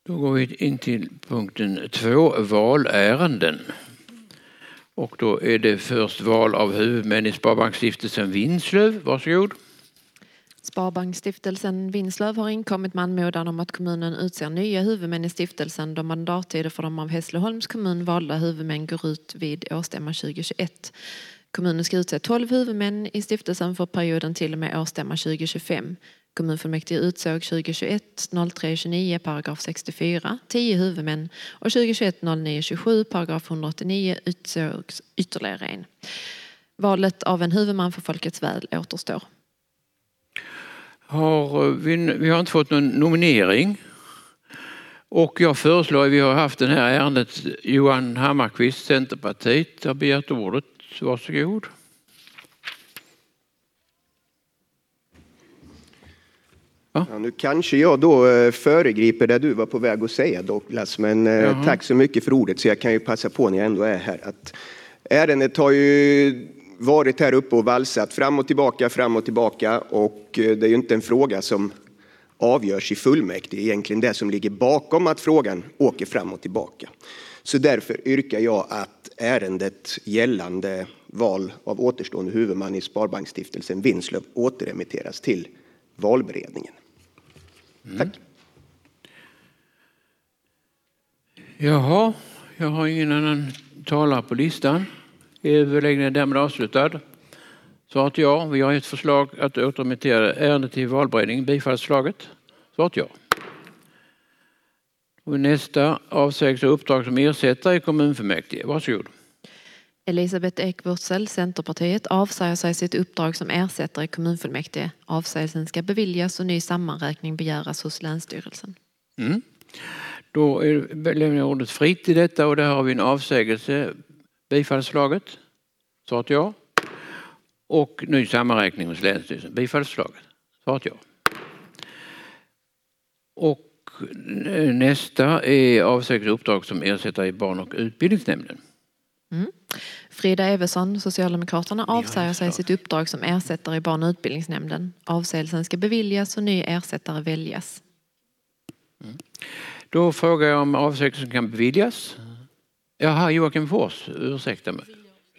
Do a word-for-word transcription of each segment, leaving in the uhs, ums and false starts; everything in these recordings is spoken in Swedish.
Då går vi in till punkten två, valärenden. Och då är det först val av huvudmän i Sparbanksstiftelsen Vinslöv. Varsågod. Sparbanksstiftelsen Vinslöv har inkommit med anmodan om att kommunen utser nya huvudmän i stiftelsen då mandattider för de av Hässleholms kommun valda huvudmän går ut vid årsstämman tjugohundratjugoett. Kommunen ska utse tolv huvudmän i stiftelsen för perioden till och med årsstämman tjugohundratjugofem. Kommunfullmäktige utsåg tjugohundratjugoett noll tre tjugonio paragraf sextiofyra tio huvudmän och tjugohundratjugoett noll nio tjugosju paragraf etthundraåttionio utsågs ytterligare en. Valet av en huvudman för folkets väl återstår. Har vi, vi har inte fått någon nominering. Och jag föreslår att vi har haft det här ärendet. Johan Hammarkvist, Centerpartiet, har begärt ordet. Varsågod. Ja, nu kanske jag då föregriper det du var på väg att säga, Douglas, men Jaha. tack så mycket för ordet, så jag kan ju passa på när jag ändå är här att ärendet har ju varit här uppe och valsat fram och tillbaka, fram och tillbaka, och det är ju inte en fråga som avgörs i fullmäktige, egentligen det som ligger bakom att frågan åker fram och tillbaka. Så därför yrkar jag att ärendet gällande val av återstående huvudman i Sparbanksstiftelsen Vinslöv återremitteras till valberedningen. Mm. Tack. Jaha, jag har ingen annan talare på listan. Överläggningen är därmed avslutad. Svarat ja, vi har ett förslag att återremittera ärendet till valberedningen. Bifallsförslaget. Svarat ja. Och nästa avsägs uppdrag som ersättare i kommunfullmäktige. Varsågod. Elisabeth Ekvurtsel, Centerpartiet, avsäger sig sitt uppdrag som ersättare i kommunfullmäktige. Avsägelsen ska beviljas och ny sammanräkning begäras hos Länsstyrelsen. Mm. Då är, lämnar ordet fritt i detta, och där har vi en avsägelse. Bifallsförslaget. Svarat ja. Och ny sammanräkning hos Länsstyrelsen. Bifallsförslaget. Svarat ja. Och nästa är avsägelse uppdrag som ersättare i barn- och utbildningsnämnden. Mm. Frida Evesson, Socialdemokraterna, avsäger sig sitt uppdrag som ersättare i barn- och utbildningsnämnden. Avsägelsen ska beviljas och ny ersättare väljas. Mm. Då frågar jag om avsägelsen kan beviljas. Jaha, Joakim Fors, ursäkta mig.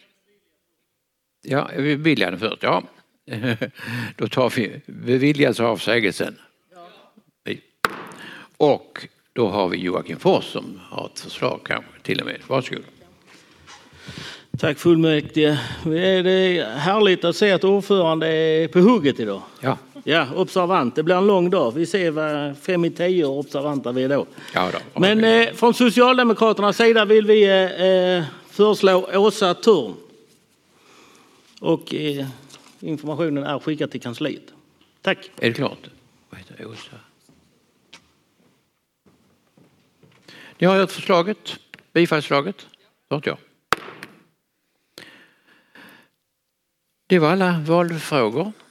Ja, vi beviljar den först, ja. Då tar vi beviljas avsägelsen. Ja. Och då har vi Joakim Fors som har ett förslag kanske till och med. Varsågod. Tack fullmäktige. Det är härligt att se att ordförande är på hugget idag. Ja. Ja, observant. Det blir en lång dag. Vi ser vad fem i tio och observanta vi är då. Ja då. Men eh, från Socialdemokraternas sida vill vi eh, föreslå Åsa Törn. Och eh, informationen är skickad till kansliet. Tack. Är det klart? Vad heter Åsa? Ni har hört förslaget. Bifallsförslaget. Svarat ja. Det var alla valfrågor.